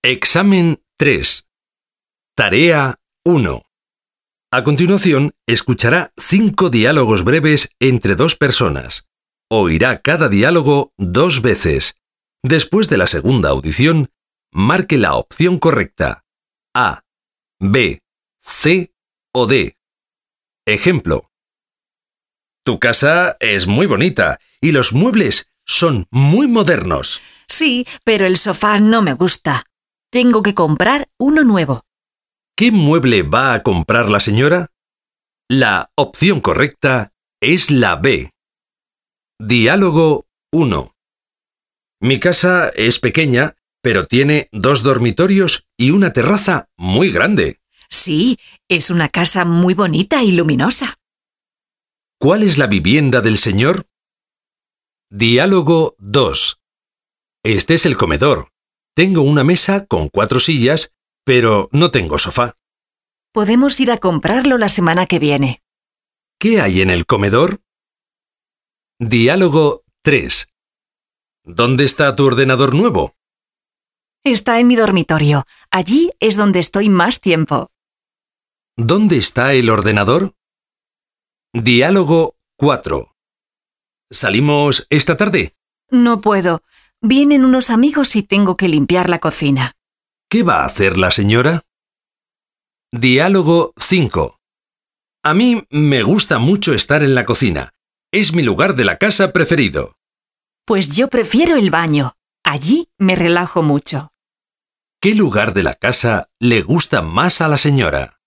Examen 3. Tarea 1. A continuación, escuchará 5 diálogos breves entre dos personas. Oirá cada diálogo 2 veces. Después de la segunda audición, marque la opción correcta. A, B, C o D. Ejemplo. Tu casa es muy bonita y los muebles son muy modernos. Sí, pero el sofá no me gusta. Tengo que comprar uno nuevo. ¿Qué mueble va a comprar la señora? La opción correcta es la B. Diálogo 1. Mi casa es pequeña, pero tiene 2 dormitorios y una terraza muy grande. Sí, es una casa muy bonita y luminosa. ¿Cuál es la vivienda del señor? Diálogo 2. Este es el comedor. Tengo una mesa con 4 sillas, pero no tengo sofá. Podemos ir a comprarlo la semana que viene. ¿Qué hay en el comedor? Diálogo 3. ¿Dónde está tu ordenador nuevo? Está en mi dormitorio. Allí es donde estoy más tiempo. ¿Dónde está el ordenador? Diálogo 4. ¿Salimos esta tarde? No puedo. Vienen unos amigos y tengo que limpiar la cocina. ¿Qué va a hacer la señora? Diálogo 5. A mí me gusta mucho estar en la cocina. Es mi lugar de la casa preferido. Pues yo prefiero el baño. Allí me relajo mucho. ¿Qué lugar de la casa le gusta más a la señora?